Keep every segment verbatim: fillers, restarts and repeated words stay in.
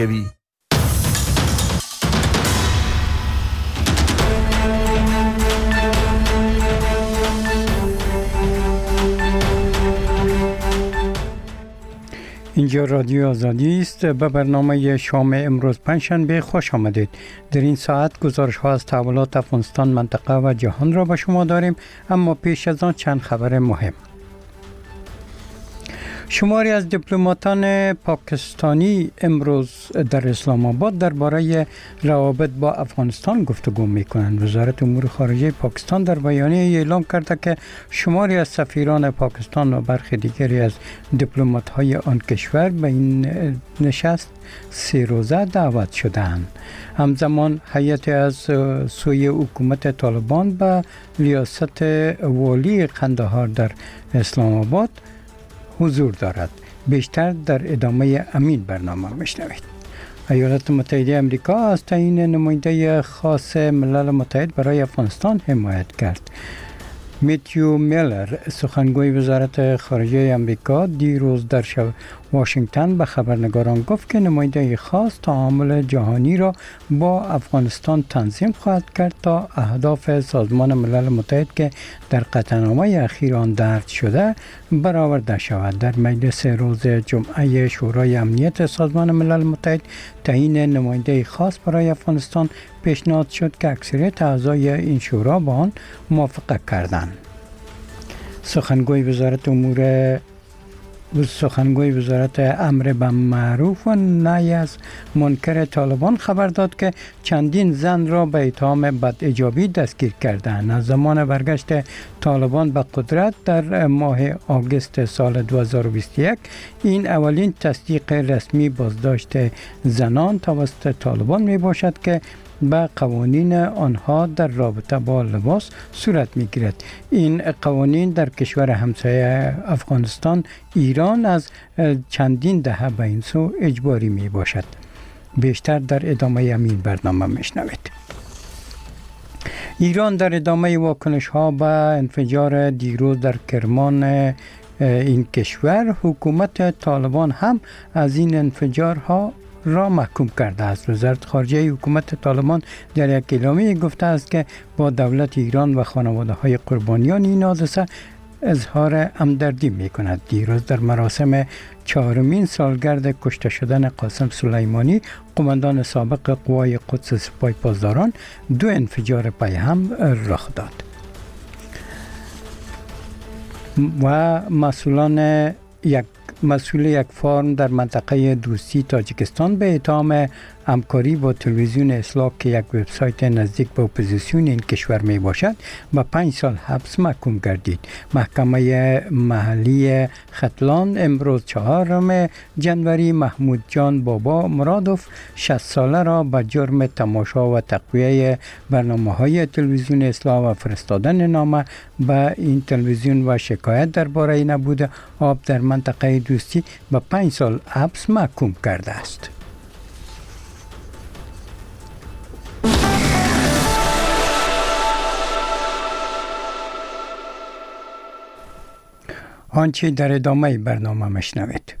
اینجا رادیو آزادی است. به برنامه شام امروز پنجشنبه خوش آمدید. در این ساعت گزارش ها از تحولات افغانستان، منطقه و جهان را به شما داریم، اما پیش از آن چند خبر مهم. شماری از دیپلماتان پاکستانی امروز در اسلام آباد درباره روابط با افغانستان گفتگو می‌کنند. وزارت امور خارجه پاکستان در بیانیه اعلام کرده که شماری از سفیران پاکستان و برخی دیگری از دیپلمات‌های آن کشور به این نشست سه روزه دعوت شدند. همزمان هیئت از سوی حکومت طالبان به ریاست والی قندهار در اسلام آباد حضور دارد. بیشتر در ادامه امین برنامه میشنوید. ایالات متحده امریکا از تعیین نماینده خاص ملل متحد برای افغانستان حمایت کرد. میتیو میلر، سخنگوی وزارت خارجه امریکا، دیروز در واشنگتن به خبرنگاران گفت که نماینده خاص تعامل جهانی را با افغانستان تنظیم خواهد کرد تا اهداف سازمان ملل متحد که در قطعنامه اخیر آن درج شده برآورده شود. در مجلس روز جمعه شورای امنیت سازمان ملل متحد تعیین نماینده خاص برای افغانستان پیشنهاد شد که اکثریت اعضای این شورا با آن موافقت کردند. سخنگوی وزارت امور سخنگوی وزارت امر بالمعروف و نهی از منکر طالبان خبر داد که چندین زن را به اتهام بداجابی دستگیر کردند. از زمان برگشت طالبان به قدرت در ماه آگوست سال دو هزار و بیست و یک این اولین تصدیق رسمی بازداشت زنان توسط طالبان می باشد که به قوانین آنها در رابطه با لباس صورت می گیرد. این قوانین در کشور همسایه افغانستان ایران از چندین دهه به این سو اجباری می باشد. بیشتر در ادامه همین برنامه می شنوید. ایران در ادامه واکنش ها به انفجار دیروز در کرمان این کشور، حکومت طالبان هم از این انفجارها را محکوم کرده است. وزارت خارجه حکومت طالبان در یک اعلامیه گفته است که با دولت ایران و خانواده های قربانیان این حادثه اظهار همدردی می کند. دیروز در مراسم چهارمین سالگرد کشته شدن قاسم سلیمانی، قماندان سابق قوای قدس سپاه پاسداران، دو انفجار پی هم رخ داد و مسئولان یک مسئول یک فارم در منطقه دوستی تاجیکستان به اتهام همکاری با تلویزیون اصلاح که یک وبسایت نزدیک به اپوزیسیون این کشور می باشد به پنج سال حبس محکوم گردید. محکمه محلی ختلان امروز چهارم جنوری محمود جان بابا مرادوف شصت ساله را به جرم تماشا و تقویه برنامه‌های تلویزیون اصلاح و فرستادن نامه به این تلویزیون و شکایت درباره نبود آب در منطقه دوستی به پنج سال حبس محکوم کرده است. آنچه در ادامه برنامه مشنوید.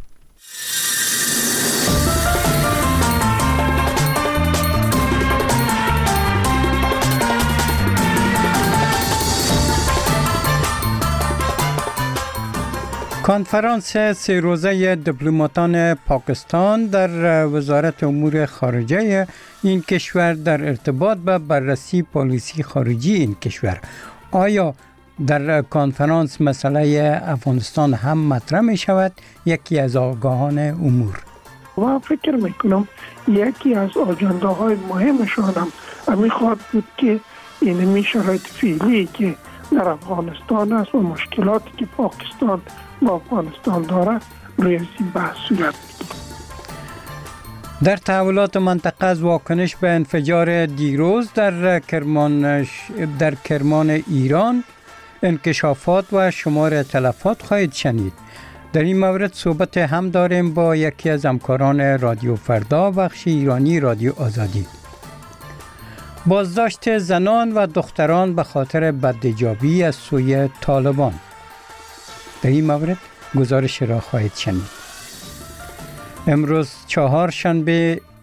کنفرانس سه روزه دیپلماتان پاکستان در وزارت امور خارجه این کشور در ارتباط به بررسی پالیسی خارجی این کشور. آیا در کنفرانس مسئله افغانستان هم مطرح می شود؟ یکی از آگاهان امور: و فکر میکنم یکی از آجنده‌های مهمشان هم همین خواهد بود که این شرایط فعلی که در افغانستان است و مشکلاتی که پاکستان با افغانستان داره روی این بحث صورت بگیرد. در تحولات منطقه از واکنش به انفجار دیروز در کرمان در کرمان ایران انکشافات و شمار تلفات خواهید شنید. در این مورد صحبت هم داریم با یکی از همکاران رادیو فردا بخش ایرانی رادیو آزادی. بازداشت زنان و دختران به خاطر بدحجابی از سوی طالبان. در این مورد گزارش را خواهید شنید. امروز چهارشنبه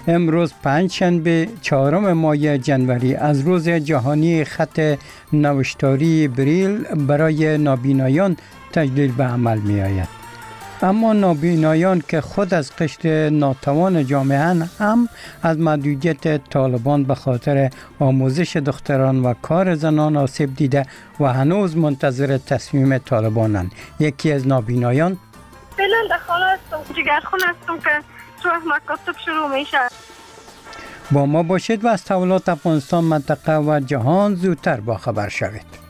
امروز پنجشنبه چهارم ماه جنوری از روز جهانی خط نوشتاری بریل برای نابینایان تجلیل به عمل می آید. اما نابینایان که خود از قشر ناتوان جامعه هم از محدودیت طالبان به خاطر آموزش دختران و کار زنان آسیب دیده و هنوز منتظر تصمیم طالبانند. یکی از نابینایان: فعلا در خانه هستم، جگرخونه هستم که تو مکاتب شروع میشه. با ما باشید و از تحولات افغانستان، منطقه و جهان زودتر با خبر شوید.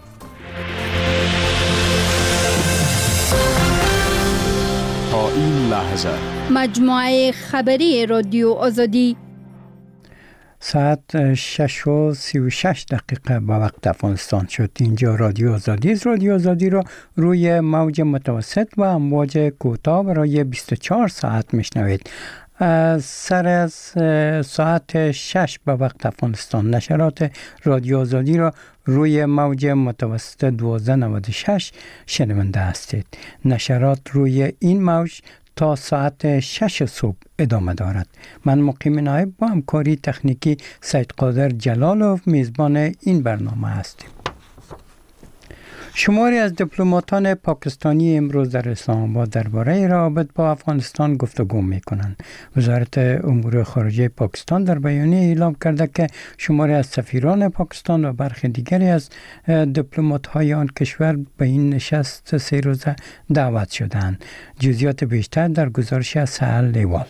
تا این لحظه مجموعه خبری رادیو آزادی ساعت شش و سی و شش دقیقه به وقت افغانستان شد. اینجا رادیو آزادی است. رادیو آزادی را روی موج متوسط و امواج کوتاه برای بیست و چهار ساعت میشنوید. سر از ساعت شش به وقت افغانستان نشرات رادیو آزادی را روی موج متوسط دوازده نود و شش شنونده هستید. نشرات روی این موج تا ساعت شش صبح ادامه دارد. من مقیم نایب با همکاری تکنیکی سید قادر جلالوف میزبان این برنامه هستیم. شماری از دیپلماتان پاکستانی امروز در اسلام آباد درباره روابط با افغانستان گفتگو می‌کنند. وزارت امور خارجه پاکستان در بیانیه اعلام کرده که شماری از سفیران پاکستان و برخی دیگری از دیپلمات‌های آن کشور به این نشست سه روزه دعوت شدند. جزئیات بیشتر در گزارش از سهل لیوال.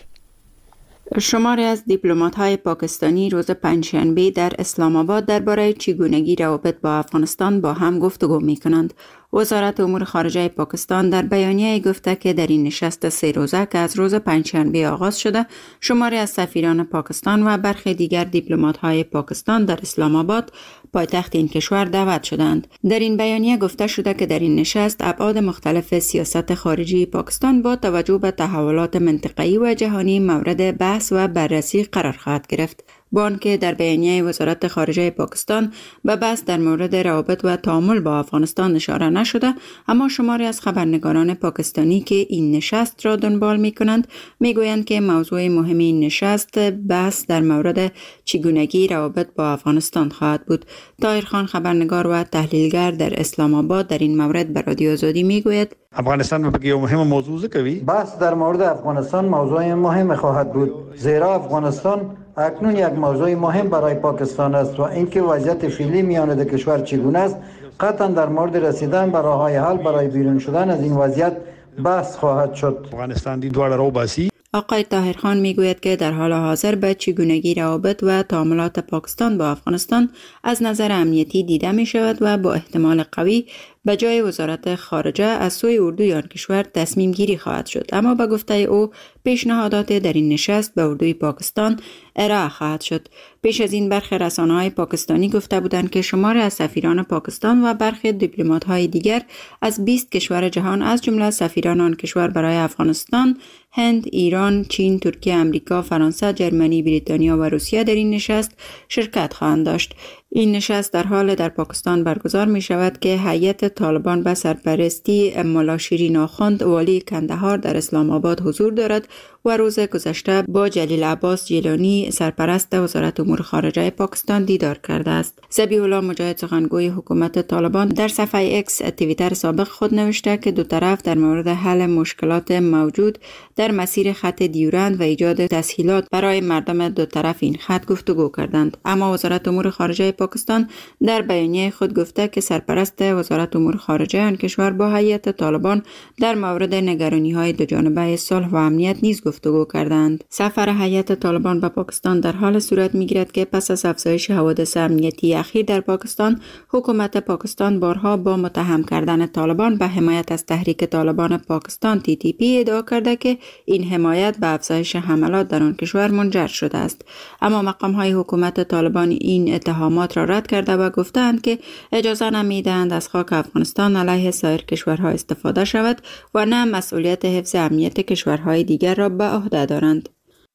شماری از دیپلمات‌های پاکستانی روز پنجشنبه در اسلام آباد درباره چگونگی روابط با افغانستان با هم گفتگو می‌کنند. وزارت امور خارجه پاکستان در بیانیه گفته که در این نشست سه روزه که از روز پنجشنبه آغاز شده، شماری از سفیران پاکستان و برخی دیگر دیپلمات‌های پاکستان در اسلام آباد، پایتخت این کشور، دعوت شدند. در این بیانیه گفته شده که در این نشست ابعاد مختلف سیاست خارجی پاکستان با توجه به تحولات منطقه‌ای و جهانی مورد بحث و بررسی قرار خواهد گرفت. با آنکه در بیانیه وزارت خارجه پاکستان به بحث در مورد روابط و تعامل با افغانستان اشاره نشده، اما شماری از خبرنگاران پاکستانی که این نشست را دنبال می کنند می گویند که موضوع مهم این نشست بحث در مورد چگونگی روابط با افغانستان خواهد بود. طاهر خان، خبرنگار و تحلیلگر در اسلام آباد، در این مورد به رادیو آزادی می گوید: افغانستان بگی مهم موضوع کوي. بحث در مورد افغانستان موضوع مهم خواهد بود، زیرا افغانستان اکنون یک موضوع مهم برای پاکستان است و اینکه وضعیت فعلی میان دو کشور چگونه است قطعا در مورد رسیدن به راه‌های حل برای بیرون شدن از این وضعیت بحث خواهد شد. افغانستان دی دواړه روباسي. آقای طاهر خان میگوید که در حال حاضر به چگونگی روابط و تعاملات پاکستان با افغانستان از نظر امنیتی دیده می شود و با احتمال قوی به جای وزارت خارجه از سوی اردوی آن کشور تصمیم گیری خواهد شد. اما به گفته او پیشنهادات در این نشست به اردوی پاکستان ارائه خواهد شد. پیش از این برخی رسانه‌های پاکستانی گفته بودند که شماری از سفیران پاکستان و برخی دیپلمات‌های دیگر از بیست کشور جهان از جمله سفیران آن کشور برای افغانستان، هند، ایران، چین، ترکیه، امریکا، فرانسه، جرمنی، بریتانیا و روسیه در این نشست شرکت خواهند داشت. این نشست در حال در پاکستان برگزار می شود که هیئت طالبان به سرپرستی ملا شیرین آخوند والی کندهار در اسلام آباد حضور دارد و روز گذشته با جلیل عباس جیلانی سرپرست وزارت امور خارجه پاکستان دیدار کرده است. ذبیح الله مجاهد، سخنگوی حکومت طالبان، در صفحه اکس توییتر سابق خود نوشته که دو طرف در مورد حل مشکلات موجود در مسیر خط دیورند و ایجاد تسهیلات برای مردم دو طرف این خط گفتگو کردند. اما وزارت امور خارجه پاکستان در بیانیه خود گفته که سرپرست وزارت امور خارجه آن کشور با هیئت طالبان در مورد نگرانی‌های دو جانبه صلح و امنیت نیز گفتگو کردند. سفر هیئت طالبان به پاکستان در حال صورت می‌گیرد که پس از افزایش حوادث امنیتی اخیر در پاکستان، حکومت پاکستان بارها با متهم کردن طالبان به حمایت از تحریک طالبان پاکستان تی تی پی ادعا کرده که این حمایت به افزایش حملات در آن کشور منجر شده است. اما مقام‌های حکومت طالبان این اتهامات را رد کرده و گفتند که اجازه نمی‌دهند از خاک افغانستان علیه سایر کشورها استفاده شود و نه مسئولیت حفظ امنیت کشورهای دیگر را به عهده دارند.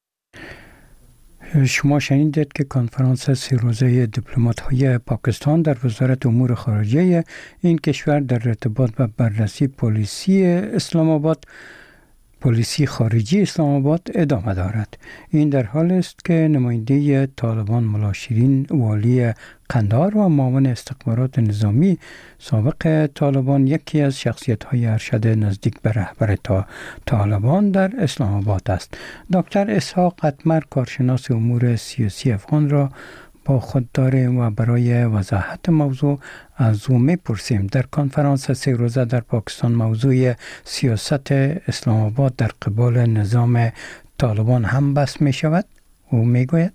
شما شنیدید که کنفرانس سه روزه دیپلمات‌های پاکستان در وزارت امور خارجه این کشور در ارتباط با بررسی پلیسی اسلام آباد پلیسی خارجی اسلام آباد ادامه دارد. این در حال است که نماینده طالبان ملا شیرین والی قندهار و معاون استخبارات نظامی سابق طالبان یکی از شخصیت‌های ارشد نزدیک به رهبر طالبان در اسلام آباد است. دکتر اسحاق قطمر کارشناس امور سیاسی افغان را با خود داریم و برای وضاحت موضوع از او می‌پرسیم. در کنفرانس سه روزه در پاکستان موضوع سیاست اسلام آباد در قبال نظام طالبان هم بحث می‌شود. او میگوید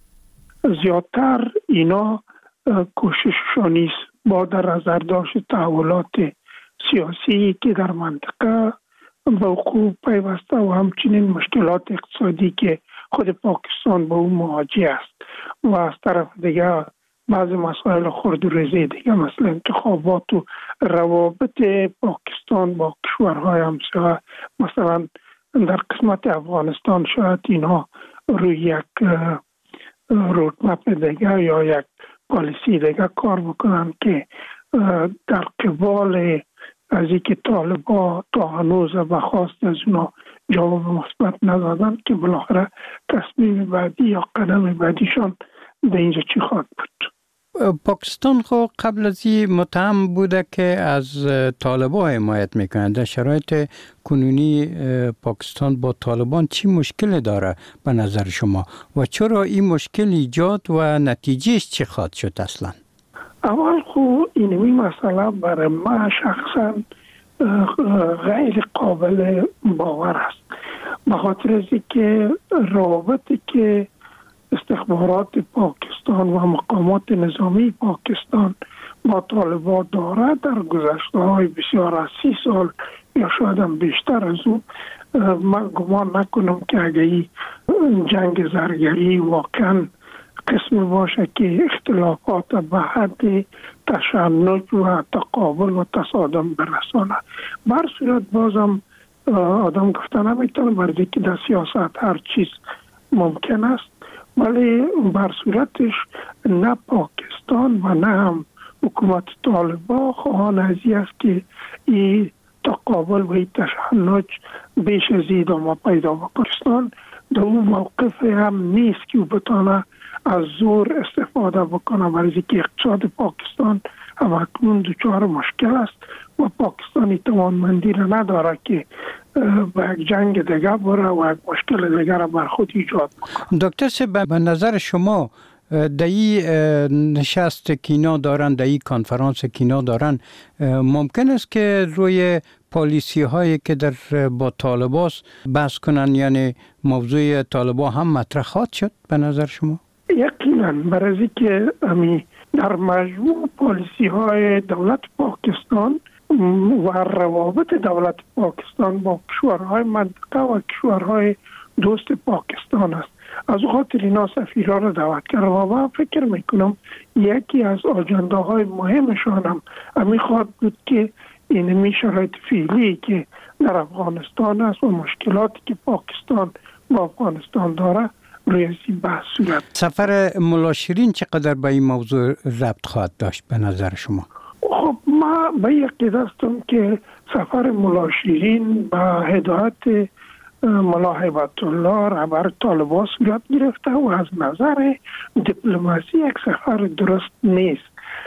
زیادتر اینا کوشششان است با در نظر داشت تحولات سیاسی که در منطقه به وقوع پیوسته و همچنین مشکلات اقتصادی که خود پاکستان با اون مواجه است و از طرف دیگه بعضی مسائل خرد و ریزی دیگه مثل انتخابات و روابط پاکستان با کشورهای همسایه، مثلا در قسمت افغانستان شاید اینها روی یک رودمپ دیگه یا یک پالیسی دیگه کار بکنن که در قبال از اینکه طالبا تا هنوز به خواست از اونا جواب مثبت ندادن که بالاخره تصمیم بعدی یا قدم بعدیشان به اینجا چی خواهد بود. پاکستان خو قبل از این متهم بوده که از طالبان حمایت میکنند. در شرایط کنونی پاکستان با طالبان چی مشکل داره به نظر شما و چرا این مشکل ایجاد و نتیجهش چی خواهد شد اصلا؟ اول خو اینمی مسئله برای ما شخصا غیر قابل باور است، به خاطر از که روابطی که استخبارات پاکستان و مقامات نظامی پاکستان با طالبان دارد در گذشته های بسیار از سی سال یا شاید هم بیشتر از اون، من گمان نکنم که اگه این جنگ زرگری واقعا قسم باشه که اختلافات به حد تشنج و تقابل و تصادم برسانه. بر صورت بازم آدم گفته نمیتونه برای که در سیاست هر چیز ممکن است، ولی بر صورتش نه پاکستان و نه هم حکومت طالبان خواهان ازی است که این تقابل و این تشنج بیش از این ادامه پیدا و پاکستان در اون موقف هم نیست که او بتانه از زور استفاده بکنه، برای که اقتصاد پاکستان هم اکنون دچار مشکل است و پاکستانی توانمندی را نداره که به یک جنگ دیگه بره و یک مشکل دیگه را بر خود ایجاد بکنه. دکتر صاحب، به نظر شما در این نشست که اینا دارن، در این کنفرانس که اینا دارن، ممکن است که روی پالیسی هایی که در با طالبان بحث کنن، یعنی موضوع طالبان هم مطرح خواهد شد به نظر شما؟ یقینا، برای که امی در مجموع پالیسی های دولت پاکستان و روابط دولت پاکستان با کشورهای منطقه و کشورهای دوست پاکستان است. از خاطر اینا سفیرها را دعوت کرد و من فکر میکنم یکی از آجنده های مهمشان هم امی خواهد بود که اینمی شرایط فعلی که در افغانستان است و مشکلاتی که پاکستان با افغانستان داره روی این بحث صورت. سفر ملا شیرین چقدر به این موضوع ربط خواهد داشت به نظر شما؟ خب ما به یقین هستم که سفر ملا شیرین به هدایت ملا هیبت الله رهبر طالبان صورت گرفته و از نظر دیپلماسی یک سفر درست نیست.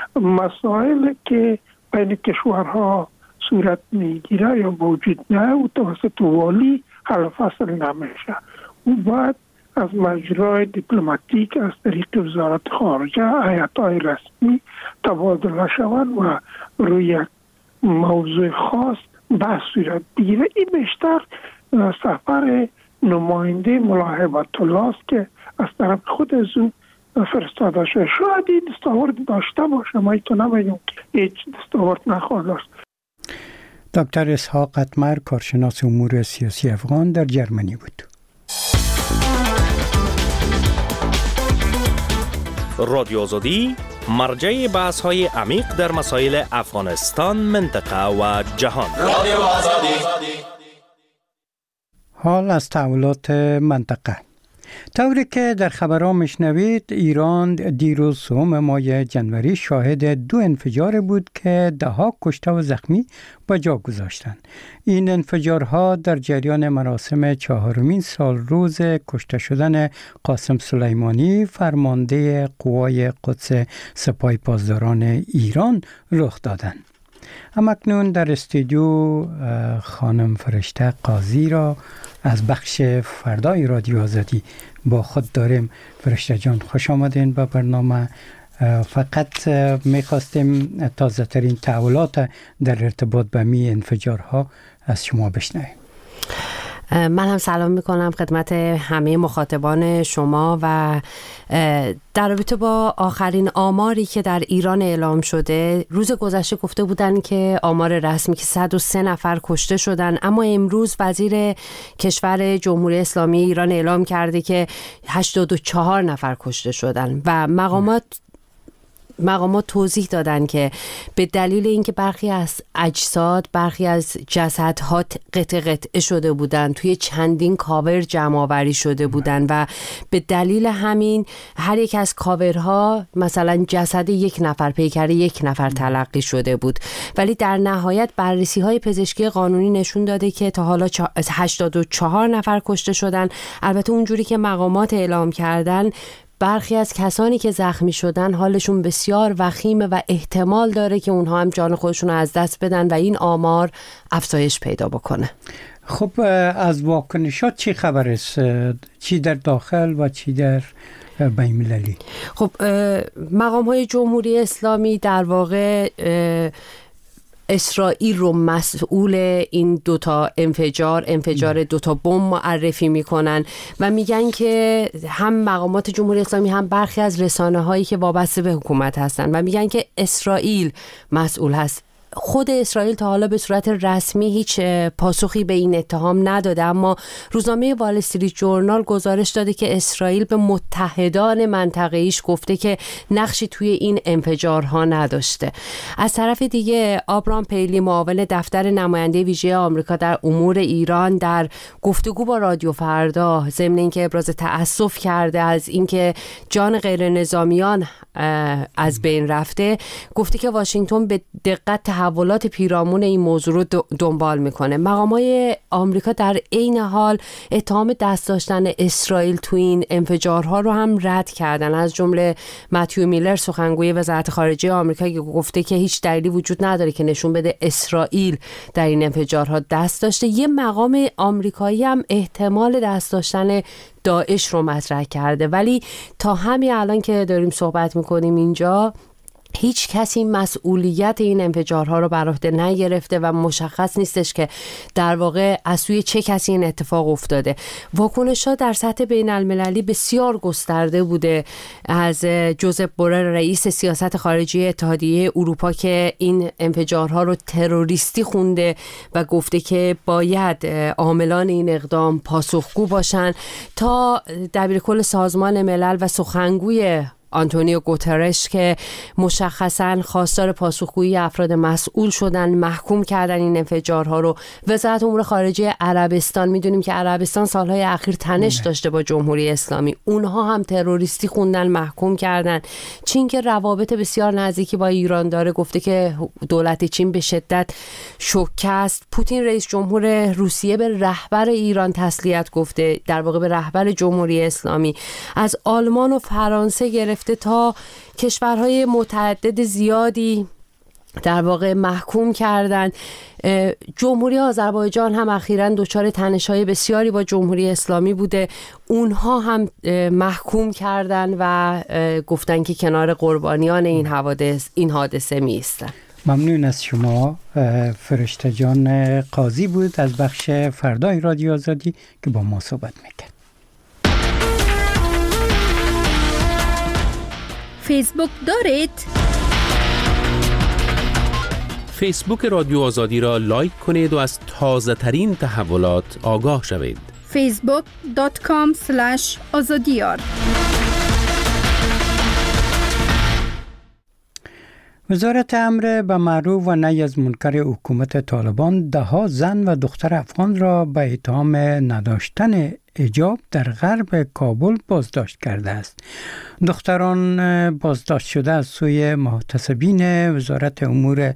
مسائل که بین کشورها صورت میگیره یا وجود نه و توسط والی حل فصل نمیشه. او باید از مجرای دیپلماتیک از طریق وزارت خارجه هیئت‌های رسمی تبادله شوند و روی موضوع خاص بحث صورت بگیره. این بیشتر سفر نماینده ملا هیبت الله است که از طرف خود از او فرستاده شده. شاید این دستاورد داشته باشه، ما تو نمیگم که هیچ دستاورد نخواهد داشت. دکتر اسحاق قطمر کارشناس امور سیاسی افغان در جرمنی بود. رادیو آزادی مرجع بحث های عمیق در مسائل افغانستان، منطقه و جهان. رادیو آزادی. حال از تحولات منطقه. طوری که در خبرها میشنوید ایران دیروز سوم ماه جنوری شاهد دو انفجار بود که ده ها کشته و زخمی به جا گذاشتند. این انفجارها در جریان مراسم چهارمین سال روز کشته شدن قاسم سلیمانی فرمانده قوای قدس سپاه پاسداران ایران رخ دادند. همکنون در استودیو خانم فرشته قاضی را از بخش فردای رادیو آزادی با خود داریم. فرشته جان خوش آمدین به برنامه. فقط میخواستیم تازه ترین تحولات در ارتباط به می انفجارها از شما بشنویم. من هم سلام میکنم خدمت همه مخاطبان شما و در رابطه با آخرین آماری که در ایران اعلام شده، روز گذشته گفته بودن که آمار رسمی که صد و سه نفر کشته شدن، اما امروز وزیر کشور جمهوری اسلامی ایران اعلام کرده که هشتاد و چهار نفر کشته شدن و مقامات مقامات توضیح دادن که به دلیل اینکه برخی از اجساد، برخی از جسدها قطع قطعه شده بودن، توی چندین کاور جمع آوری شده بودن و به دلیل همین هر یک از کاورها مثلا جسد یک نفر، پیکر یک نفر تلقی شده بود، ولی در نهایت بررسی های پزشکی قانونی نشون داده که تا حالا هشتاد و چهار نفر کشته شدن. البته اونجوری که مقامات اعلام کردن، برخی از کسانی که زخمی شدن حالشون بسیار وخیمه و احتمال داره که اونها هم جان خودشون رو از دست بدن و این آمار افزایش پیدا بکنه. خب از واکنشات چی خبر است؟ چی در داخل و چی در بین المللی؟ خب مقام های جمهوری اسلامی در واقع اسرائیل رو مسئول این دوتا انفجار انفجار دوتا بمب معرفی میکنن و میگن که هم مقامات جمهوری اسلامی هم برخی از رسانه هایی که وابسته به حکومت هستن و میگن که اسرائیل مسئول هست. خود اسرائیل تا حالا به صورت رسمی هیچ پاسخی به این اتهام نداده، اما روزنامه وال استریت جورنال گزارش داده که اسرائیل به متحدان منطقه‌ایش گفته که نقشی توی این انفجارها نداشته. از طرف دیگه آبرام پیلی، معاون دفتر نماینده ویژه آمریکا در امور ایران، در گفتگو با رادیو فردا ضمن اینکه ابراز تأسف کرده از اینکه جان غیر نظامیان از بین رفته، گفته که واشنگتن به دقت تحولات پیرامون این موضوع رو دنبال میکنه. مقامات آمریکا در عین حال اتهام دست داشتن اسرائیل تو این انفجارها رو هم رد کردن، از جمله متیو میلر سخنگوی وزارت خارجه آمریکا که گفته که هیچ دلیلی وجود نداره که نشون بده اسرائیل در این انفجارها دست داشته. یه مقام آمریکایی هم احتمال دست داشتن داعش رو مطرح کرده، ولی تا همین الان که داریم صحبت میکنیم اینجا هیچ کسی مسئولیت این انفجارها رو بر عهده نگرفته و مشخص نیستش که در واقع از سوی چه کسی این اتفاق افتاده. واکنش‌ها در سطح بین المللی بسیار گسترده بوده، از جوزپ بورل رئیس سیاست خارجی اتحادیه اروپا که این انفجارها رو تروریستی خونده و گفته که باید عاملان این اقدام پاسخگو باشن، تا دبیرکل سازمان ملل و سخنگوی آنتونیو گوترش که مشخصاً خواستار پاسخگویی افراد مسئول شدن، محکوم کردن این انفجارها رو. وزارت امور خارجه عربستان، میدونیم که عربستان سالهای اخیر تنش داشته با جمهوری اسلامی، اونها هم تروریستی خوندن، محکوم کردن. چین که روابط بسیار نزدیکی با ایران داره گفته که دولت چین به شدت شوکه است. پوتین رئیس جمهور روسیه به رهبر ایران تسلیت گفته، در واقع به رهبر جمهوری اسلامی. از آلمان و فرانسه گرفته تا کشورهای متعدد زیادی در واقع محکوم کردند. جمهوری آذربایجان هم اخیراً دچار تنش‌های بسیاری با جمهوری اسلامی بوده، اونها هم محکوم کردند و گفتن که کنار قربانیان این حوادث این حادثه می‌ایستند. ممنون از شما. فرشته جان قاضی بود از بخش فردای رادیو آزادی که با ما صحبت می‌کرد. فیسبوک دارید؟ فیسبوک رادیو آزادی را لایک کنید و از تازه ترین تحولات آگاه شوید. فیسبوک دات کام اسلش آزادیار. وزارت امر به معروف و نهی از منکر حکومت طالبان ده ها زن و دختر افغان را به اتهام نداشتن حجاب در غرب کابل بازداشت کرده است. دختران بازداشت شده از سوی محتسبین وزارت امور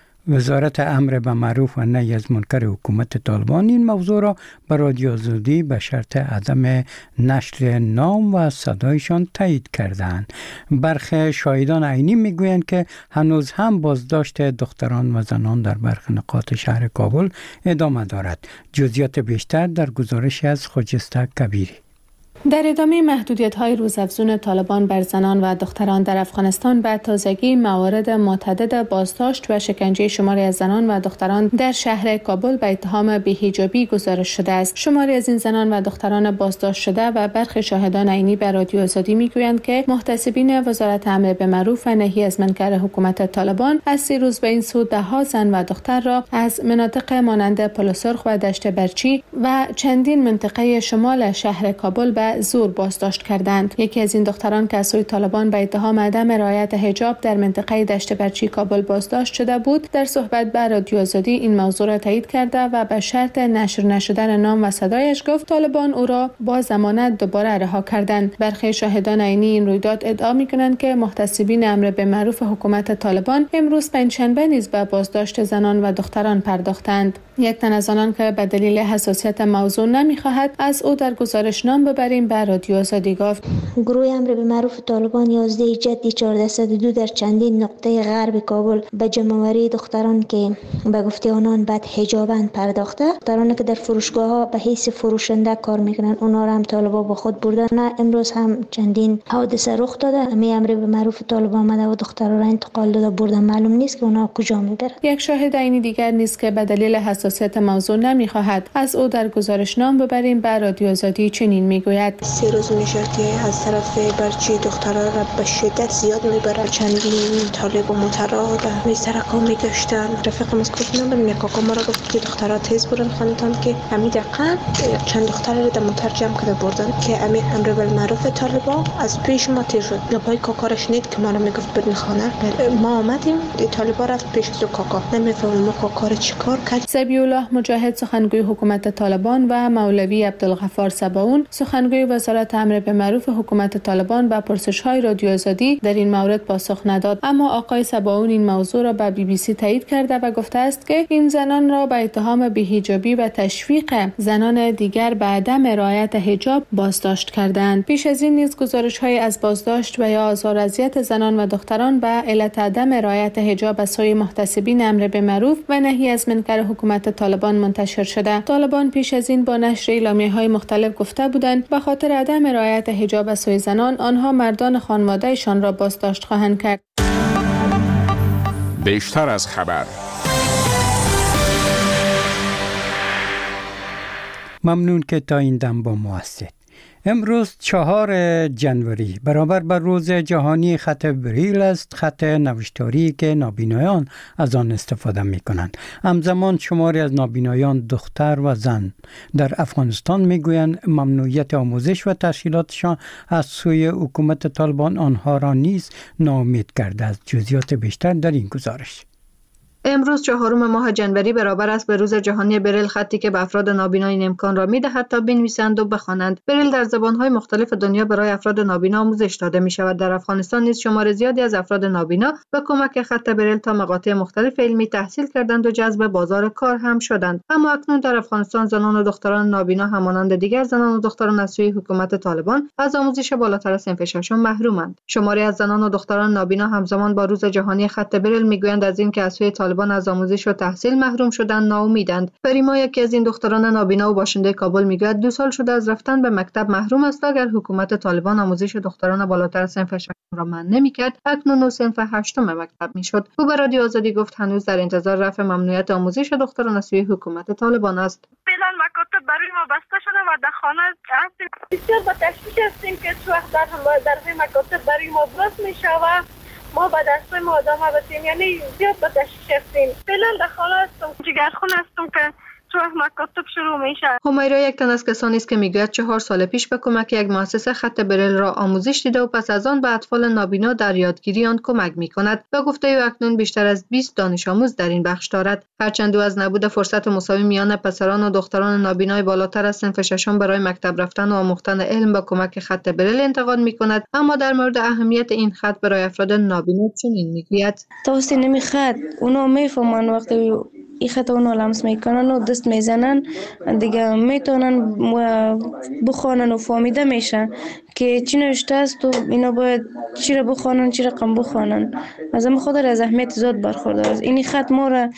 وزارت امر به معروف و نهی از منکر حکومت طالبان این موضوع را به رادیو آزادی به شرط عدم نشر نام و صدایشان تایید کردند. برخی شاهدان عینی میگویند که هنوز هم بازداشت دختران و زنان در برخی نقاط شهر کابل ادامه دارد. جزئیات بیشتر در گزارش از خجسته کبیری. در ادامه محدودیت‌های روزافزون طالبان بر زنان و دختران در افغانستان به تازگی موارد متعدد بازداشت و شکنجه شماری از زنان و دختران در شهر کابل به اتهام بی‌حجابی گزارش شده است. شماری از این زنان و دختران بازداشت شده و برخی شاهدان عینی به رادیو آزادی میگویند که محتسبین وزارت امر به معروف و نهی از منکر حکومت طالبان از سی روز به این سو ده‌ها زن و دختر را از مناطق مانند پل سرخ و دشت برچی و چندین منطقه شمال شهر کابل به زور بازداشت کردند. یکی از این دختران که از سوی طالبان به اتهام عدم رعایت حجاب در منطقه دشت برچی کابل بازداشت شده بود، در صحبت با رادیو آزادی این موضوع را تایید کرده و به شرط نشر نشدن نام و صدایش گفت طالبان او را با ضمانت دوباره رها کردند. برخی شاهدان عینی این رویداد ادعا می‌کنند که محتسبین امر به معروف حکومت طالبان امروز پنجشنبه نیز به بازداشت زنان و دختران پرداختند. یک تن از آنان که به دلیل حساسیت موضوع نمی‌خواهد از او در گزارش نام ببریم به رادیو آزادی گفت گروه امر به معروف طالبان یازده جدی چهارصد و دو در چندین نقطه غرب کابل به جمع‌آوری دختران که به گفته آنان بد حجابند پرداخته. دخترانی که در فروشگاه‌ها به حیث فروشنده کار می‌کنند اونا را هم طالبان با خود بردن. نه امروز هم چندین حادثه رخ داده. همه امر به معروف طالبان آمده و دخترها را انتقال داده بردن. معلوم نیست که اونا کجا می‌برند. یک شاهد عینی دیگر نیست که به دلیل حساسیت موضوع نمی‌خواهد از او در گزارش نام ببریم به رادیو آزادی چنین می‌گوید سه روز میشه که از طرف برچی دخترها را به شدت زیاد میبرن. چندین طالب و مترا به سرکا میگشتن. رفیقم از کجا نمیدونم یک آقا ما را گفت که دخترها تیز برن خانتان که همین دقیقا چند دختر را در مترجم کرده بردن که امیر امر بالمعروف طالبان از پیش ما تیر شد. نپای کاکا شنید که ما را میگفت برین خانه. ما آمدیم طالبان رفت پیش از کاکا. نمیفهمم ما کاکا را چیکار کرد. ذبیح الله مجاهد سخنگوی حکومت طالبان و مولوی عبدالغفار صباون سخنگوی وزارت امر به معروف حکومت طالبان به پرسش‌های رادیو آزادی در این مورد پاسخ نداد، اما آقای صباون این موضوع را به بی بی سی تایید کرده و گفته است که این زنان را به اتهام بی‌حجابی و تشویق زنان دیگر به عدم رعایت حجاب بازداشت کردند. پیش از این نیز گزارش‌های از بازداشت و یا آزار و اذیت زنان و دختران به علت عدم رعایت حجاب از سوی محتسبین امر به معروف و نهی از منکر حکومت طالبان منتشر شده. طالبان پیش از این با نشر اعلامیه‌های مختلف گفته بودند به خاطر عدم رعایت حجاب از سوی زنان آنها مردان خانواده‌شان را بازداشت خواهند کرد. بیشتر از خبر. ممنون که تا این دم با ما هستید. امروز چهار جنوری برابر بر روز جهانی خط بریل است، خط نوشتاری که نابینایان از آن استفاده می کنند. همزمان شماری از نابینایان دختر و زن در افغانستان می گویند ممنوعیت آموزش و تحصیلاتشان از سوی حکومت طالبان آنها را نیز ناامید کرده است. جزئیات بیشتر در این گزارش. امروز چهارم ماه جنوری برابر است به روز جهانی بریل، خطی که به افراد نابینا این امکان را می‌دهد تا بنویسند و بخوانند. بریل در زبان‌های مختلف دنیا برای افراد نابینا آموزش داده می‌شود. در افغانستان نیز شمار زیادی از افراد نابینا به کمک خط بریل تا مقاطع مختلف علمی تحصیل کردند و جذب بازار کار هم شدند. اما اکنون در افغانستان زنان و دختران نابینا همانند دیگر زنان و دختران از سوی حکومت طالبان از آموزش بالاتر از صنف ششم محرومند. شماری از زنان و دختران نابینا همزمان با روز جهانی خط بریل می‌گویند از اینکه از سوی طالبان از آموزش و تحصیل محروم شدن ناامیدند. فریما، یکی از این دختران نابینا و باشنده کابل، میگوید دو سال شده از رفتن به مکتب محروم است. اگر حکومت طالبان آموزش دختران بالاتر از صنف ششم را منع نمی‌کرد، اکنون او صنف هشتم مکتب میشد. او به رادیو آزادی گفت هنوز در انتظار رفع ممنوعیت آموزش دختران از سوی حکومت طالبان است. فعلا مکاتب برای ما بسته شده و در خانه هستیم. بسیار با تشویش هستیم که چه وقت در در مکاتب برای ما باز میشه و ما به درس ما ادامه بدیم. یعنی زیاد با تشویش هستیم. فعلا در خانه هستم، جگرخون هستم که چه وقت مکاتب شروع میشه. همیرا یک تن از کسانی است که میگوید چهار سال پیش به کمک یک مؤسسه خط بریل را آموزش دیده و پس از آن به اطفال نابینا در یادگیری آن کمک میکند. به گفته او اکنون بیشتر از بیست دانش آموز در این بخش دارد. هرچند او از نبود فرصت مساوی میان پسران و دختران نابینای بالاتر از صنف ششم برای مکتب رفتن و آموختن علم با کمک خط بریل انتقاد میکند، اما در مورد اهمیت این خط برای افراد نابینا چنین میگوید: توسط نمی خط اونا میفهمن وقتی این خط اونا لمس میکنن و دست میزنن دیگه میتونن بخوانن و فهمیده میشن که چی نوشته است و اینا باید چی را بخوانن چی رقم بخوانن. از این خاطر از اهمیت زیاد برخوردار است. این خط ما را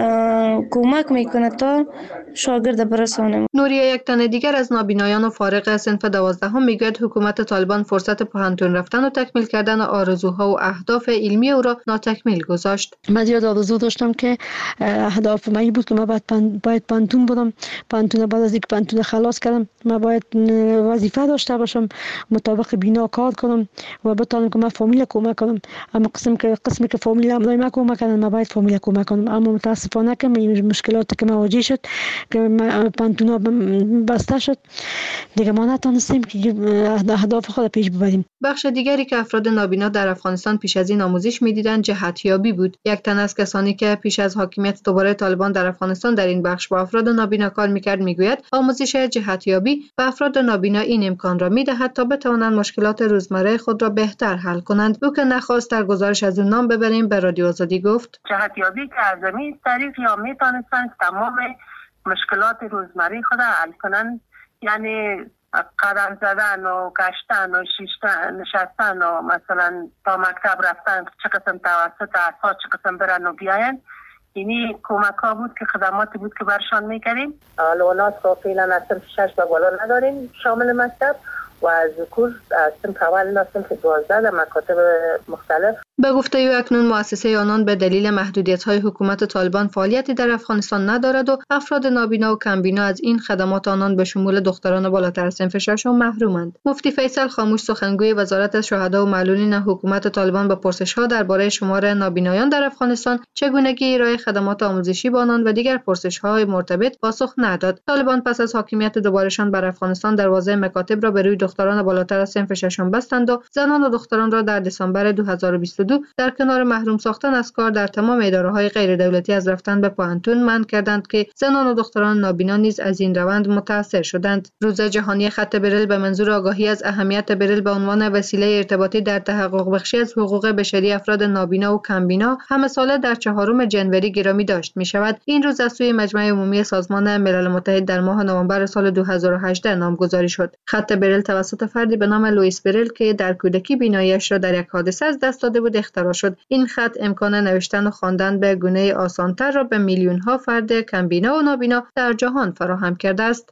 کمک میکنه تا شاگرد برسانیم. نوریه یک تن دیگر از نابینایان و فارغ صنف دوازدهم میگوید حکومت طالبان فرصت پانتون رفتن و تکمیل کردن آرزوها و اهداف علمی او را ناتکمیل گذاشت. من زیاد آرزو داشتم که اهداف من بود که من باید پن... باید پانتون بدم. پانتون بعد از اینکه پانتون خلاص کردم من باید وظیفه داشته باشم، مطابق بینا کار کنم و بتونم که من فامیل کمک کنم. اما قسم که قسمی که فامیل هم من کمک کنم من باید فامیل کمک کنم. اما متاسفانه که مشکلاتی که مواجه شد که پانتونا بسته شد دیگه ما نتونستیم که اهداف خود پیش ببریم. بخش دیگری که افراد نابینا در افغانستان پیش از این آموزش می‌دیدند جهتیابی بود. یک تن از کسانی که پیش از حاکمیت دوباره طالبان در افغانستان در این بخش با افراد نابینا کار می‌کرد میگوید آموزش جهتیابی به افراد نابینا این امکان را می‌دهد تا بتوانند مشکلات روزمره خود را بهتر حل کنند. او که نخواست در گزارش از اون نام ببریم به رادیو آزادی گفت: جهتیابی که از این طریق یا می‌توانند تمام مشکلات روزمره خود حل کنند، یعنی قدم زدن و گشتن و شیشتن نشستن و مثلا تا مکتب رفتن چه قسم توسط اصحاب چه قسم برن و بیاین. اینی کمک ها بود که خدماتی بود که برشان میکردیم. لوناس رو فعلا از صنف شش و بالا نداریم شامل مکتب و از ذکور از صنف اول تا صنف دوازده در مکاتب مختلف. به گفته او اکنون مؤسسه آنان به دلیل محدودیت‌های حکومت طالبان فعالیتی در افغانستان ندارد و افراد نابینا و کمبینا از این خدمات آنان به شمول دختران بالاتر از صنف ششم محرومند. مفتی فیصل خاموش سخنگوی وزارت شهدا و معلولین حکومت طالبان به پرسش‌ها درباره شمار نابینایان در افغانستان، چگونگی ارائه خدمات آموزشی به آنان و دیگر پرسش‌های مرتبط پاسخ نداد. طالبان پس از حاکمیت دوبارهشان بر افغانستان دروازه مکاتب را به روی دختران بالاتر از صنف ششم بستند و زنان و دختران را در دسامبر دو هزار و بیست و دو در کنار محروم ساختن از کار در تمام اداره‌های غیر دولتی از رفتن به پانتون منع کردند که زنان و دختران نابینا نیز از این روند متاثر شدند. روز جهانی خط بریل به منظور آگاهی از اهمیت بریل به عنوان وسیله ارتباطی در تحقق بخشی از حقوق بشری افراد نابینا و کمبینا همه ساله در چهارم جنوری گرامی داشت می شود. این روز از سوی مجمع عمومی سازمان ملل متحد در ماه نوامبر سال دو هزار و هجده نامگذاری شد. خط بریل توسط فردی به نام لوئیس بریل که در کودکی بینایی‌اش را در یک حادثه از دست داده بود اختراع شد. این خط امکان نوشتن و خواندن به گونه آسان‌تر را به میلیون‌ها فرد کمبینا و نابینا در جهان فراهم کرده است.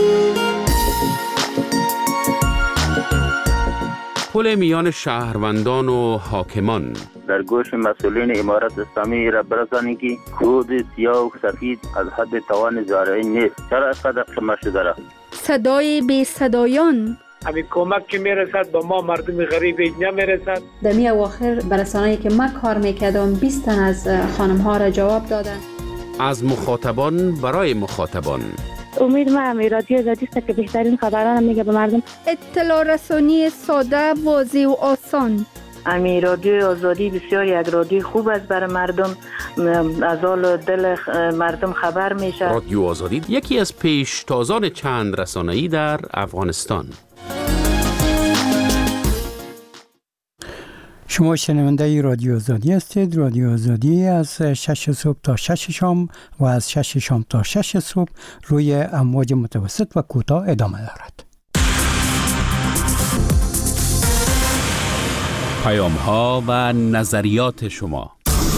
پل میان شهروندان و حاکمان در گوش مسئولین امارت اسلامی را برسانید که کود سیاه و سفید از حد توان زارعی نیست. چرا اینقدر شما شده را؟ صدای بی صدایان همین کمک که میرسد با ما مردم غریب اینجا میرسد. در می اواخر برسانه‌ای که من کار میکردم بیست تن از خانم ها را جواب دادن. از مخاطبان برای مخاطبان. امید ما هم رادیو آزادی است که بهترین خبران میگه به مردم. اطلاع رسانی ساده، واضح و آسان. امی رادیو آزادی بسیار یک رادیو خوب است برای مردم، از حال دل مردم خبر میشه. رادیو آزادی یکی از پیشتازان چند رسانه‌ای در افغانستان. شما شنونده رادیو آزادی هستید. رادیو آزادی از شش صبح تا شش شام و از شش شام تا شش صبح روی امواج متوسط و کوتاه ادامه دارد. پیام ها و نظریات شما.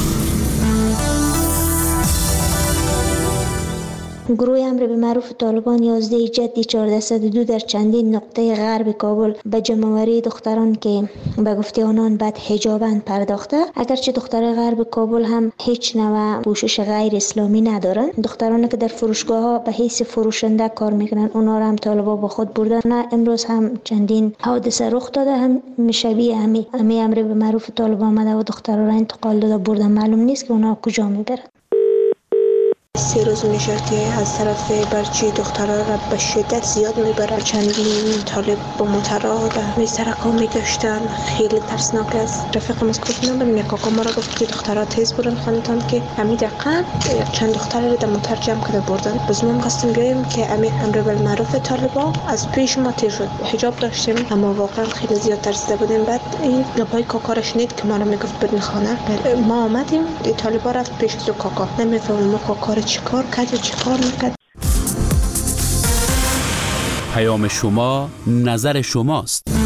گروه امر به معروف طالبان یازده جدی چهارده صد و دو در چندین نقطه غرب کابل به جمع‌آوری دختران که به گفته آنان بعد حجابند پرداخته. اگرچه دختران غرب کابل هم هیچ نوع پوشش غیر اسلامی ندارن، دخترانی که در فروشگاه ها به حیث فروشنده کار میکنن اونا را هم طالبا با خود بردن. نه امروز هم چندین حادثه رخ داده، هم شبیه همی همی امر به معروف طالبان آمده و دختران را انتقال داده بردن. معلوم نیست که اونا کجا میبرن. سه روز میشه که از طرف برچی دخترها را به شدت زیاد میبره. چندین طالب با موترها در سرکا میگشتن. خیلی ترسناک است. رفیقم از کجا نمیدونم کاکا ما را گفت که دخترها تیز برن خانتان که همین دقیقا چند دختر را در موتر جمع کرده بردن. باز ما خواستیم بیایم که امیر امر بالمعروف طالبا از پیش ما تیر شد. حجاب داشتیم اما واقعا خیلی زیاد ترسیده بودیم. بعد این لبای کاکا را شنید که ما را میگفت برین خانه. ما آمدیم طالبا رفت پیش از کاکا. نمیفهمم کاکا را چیکار کرد و چیکار نکرد. پیام شما نظر شماست.